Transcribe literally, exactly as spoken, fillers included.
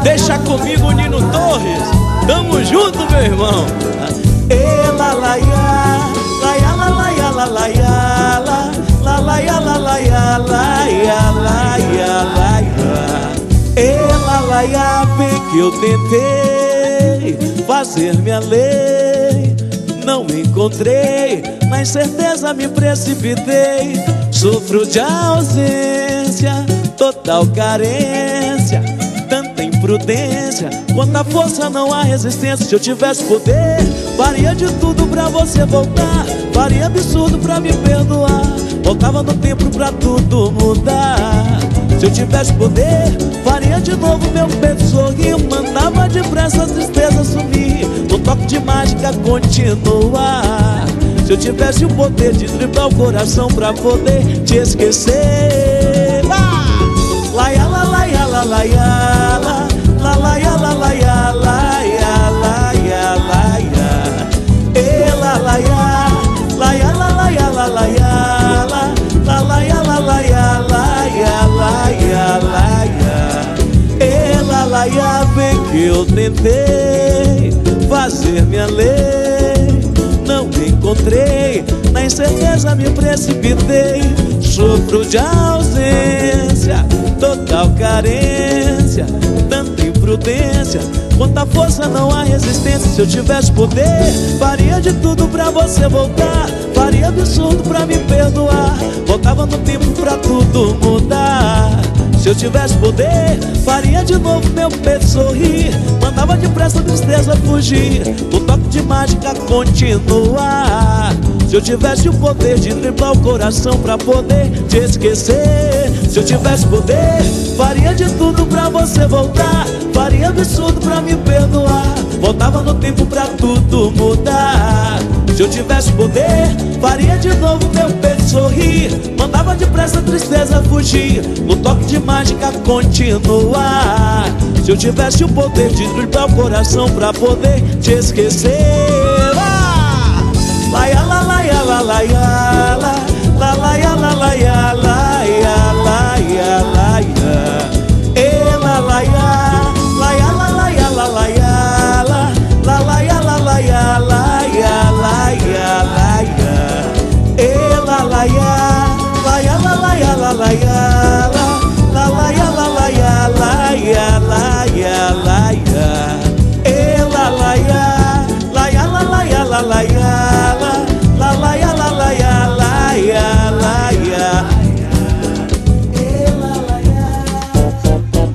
Deixa comigo, Nino Torres. Tamo junto, meu irmão. Ela, la, ya, la, ya, la, la, ya, la, la, ya, la, la, la, ya, la, la, ya, la, ya, la, ya, la, ya. Ela, la, ya, bem que eu tentei fazer minha lei, não encontrei, na incerteza me precipitei. Sofro de ausência, total carência, tanta imprudência, quanta força não há resistência. Se eu tivesse poder, faria de tudo pra você voltar, faria absurdo pra me perdoar, voltava no tempo pra tudo mudar. Se eu tivesse poder, faria de novo meu peito sorrir, mandava depressa a tristeza sumir, no toque de mágica continuar. Se eu tivesse o poder de driblar o coração pra poder te esquecer. La ya la la ya la la ya la, la la ya la la ya la ya la ya la ya. Ela la ya, la ya la la ya la la ya la, la la ya la la ya la ya la ya la ya. Ela la ya, bem que eu tentei fazer minha lei, não encontrei, na incerteza me precipitei. Sofro de ausência, total carência, tanta imprudência, quanta força não há resistência. Se eu tivesse poder, faria de tudo pra você voltar, faria absurdo pra me perdoar, voltava no tempo pra tudo mudar. Se eu tivesse poder, faria de novo meu peito sorrir, mandava depressa a tristeza fugir, o toque de mágica continuar. Se eu tivesse o poder de driblar o coração pra poder te esquecer. Se eu tivesse poder, faria de tudo pra você voltar, faria absurdo pra me perdoar, voltava no tempo pra tudo mudar. Se eu tivesse poder, faria de novo meu peito sorrir, mandava depressa a tristeza fugir, no toque de mágica continuar. Se eu tivesse o poder de driblar o coração pra poder te esquecer. La ya la la ya la la ya.